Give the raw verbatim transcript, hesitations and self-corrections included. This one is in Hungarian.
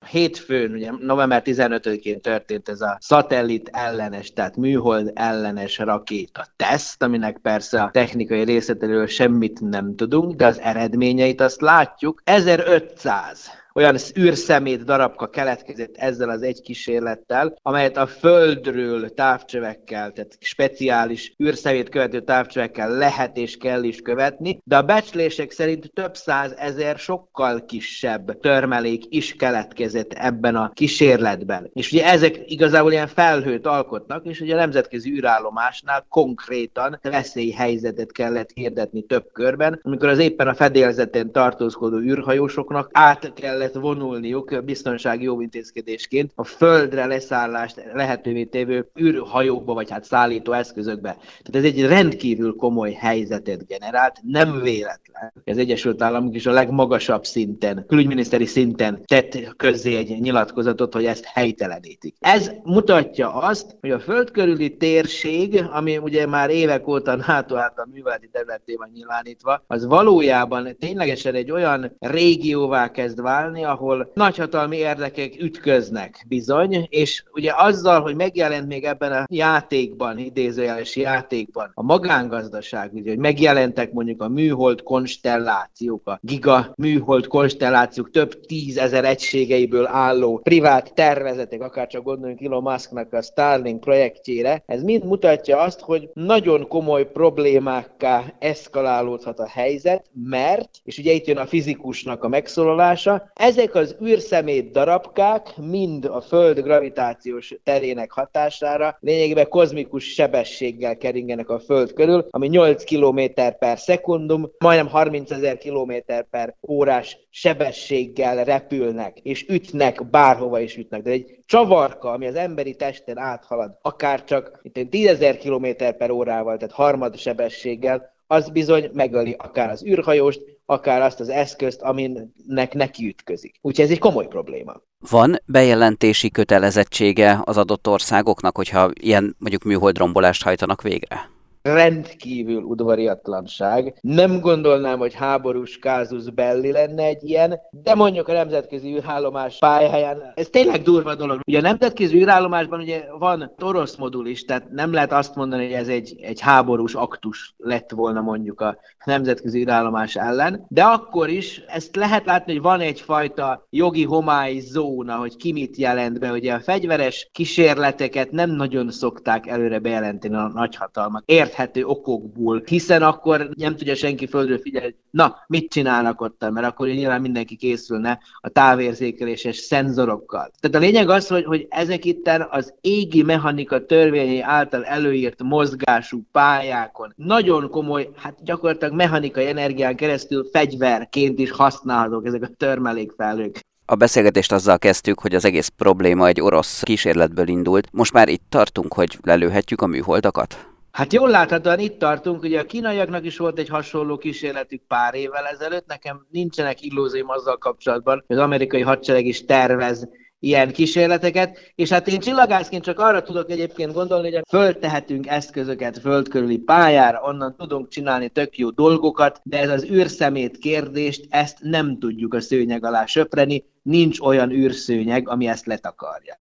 hétfőn, ugye november tizenötödikén történt ez a szatellit ellenes, tehát műhold ellenes rakéta teszt, aminek persze a technikai részletéről semmit nem tudunk, de az eredményeit azt látjuk. ezerötszáz olyan űrszemét darabka keletkezett ezzel az egy kísérlettel, amelyet a Földről távcsövekkel, tehát speciális űrszemét követő távcsövekkel lehet és kell is követni, de a becslések szerint több százezer sokkal kisebb törmelék is keletkezett ebben a kísérletben. És ugye ezek igazából ilyen felhőt alkotnak, és ugye a nemzetközi űrállomásnál konkrétan veszélyhelyzetet kellett hirdetni több körben, amikor az éppen a fedélzeten tartózkodó űrhajósoknak át kellett vonulniuk biztonsági óvintézkedésként a Földre leszállást lehetővé tévő űrhajókba, vagy hát szállító eszközökbe. Tehát ez egy rendkívül komoly helyzetet generált, nem véletlen. Az Egyesült Államok is a legmagasabb szinten, külügyminiszteri szinten tett közzé egy nyilatkozatot, hogy ezt helytelenítik. Ez mutatja azt, hogy a Föld körüli térség, ami ugye már évek óta NATO által műveleti területté van nyilvánítva, az valójában ténylegesen egy olyan régióvá kezd válni, ahol nagyhatalmi érdekek ütköznek bizony, és ugye azzal, hogy megjelent még ebben a játékban, idézőjeles játékban a magángazdaság, ugye, hogy megjelentek mondjuk a műhold konstellációk, a giga műhold konstellációk több tízezer egységeiből álló privát tervezetek, akár csak gondoljunk Elon Musknak a Starlink projektjére, ez mind mutatja azt, hogy nagyon komoly problémákká eszkalálódhat a helyzet, mert, és ugye itt jön a fizikusnak a megszólalása, ezek az űrszemét darabkák mind a Föld gravitációs terének hatására lényegében kozmikus sebességgel keringenek a Föld körül, ami nyolc kilométer per szekundum, majdnem harmincezer kilométer per órás sebességgel repülnek, és ütnek, bárhova is ütnek. De egy csavarka, ami az emberi testen áthalad, akár csak tízezer kilométer per órával, tehát harmad sebességgel, az bizony megöli akár az űrhajóst, akár azt az eszközt, aminek neki ütközik. Úgyhogy ez egy komoly probléma. Van bejelentési kötelezettsége az adott országoknak, hogyha ilyen mondjuk műholdrombolást hajtanak végre? Rendkívül udvariatlanság. Nem gondolnám, hogy háborús kázus belli lenne egy ilyen, de mondjuk a nemzetközi űrállomás pályáján, ez tényleg durva dolog. Ugye a nemzetközi űrállomásban ugye van orosz modul is, tehát nem lehet azt mondani, hogy ez egy, egy háborús aktus lett volna mondjuk a nemzetközi űrállomás ellen, de akkor is ezt lehet látni, hogy van egyfajta jogi homály zóna, hogy ki mit jelent be. Ugye a fegyveres kísérleteket nem nagyon szokták előre bejelenteni a nagyhatalmak. Érthető okokból, hiszen akkor nem tudja senki földről figyelni, na, mit csinálnak ott, mert akkor nyilván mindenki készülne a távérzékeléses szenzorokkal. Tehát a lényeg az, hogy, hogy ezek itten az égi mechanika törvényei által előírt mozgású pályákon nagyon komoly, hát gyakorlatilag mechanikai energián keresztül fegyverként is használhatók ezek a törmelékfelhők. A beszélgetést azzal kezdtük, hogy az egész probléma egy orosz kísérletből indult. Most már itt tartunk, hogy lelőhetjük a műholdakat? Hát jól láthatóan itt tartunk, ugye a kínaiaknak is volt egy hasonló kísérletük pár évvel ezelőtt, nekem nincsenek illúzióm azzal kapcsolatban, hogy az amerikai hadsereg is tervez ilyen kísérleteket, és hát én csillagászként csak arra tudok egyébként gondolni, hogy föltehetünk eszközöket föld körüli pályára, onnan tudunk csinálni tök jó dolgokat, de ez az űrszemét kérdést, ezt nem tudjuk a szőnyeg alá söpreni, nincs olyan űrszőnyeg, ami ezt letakarja.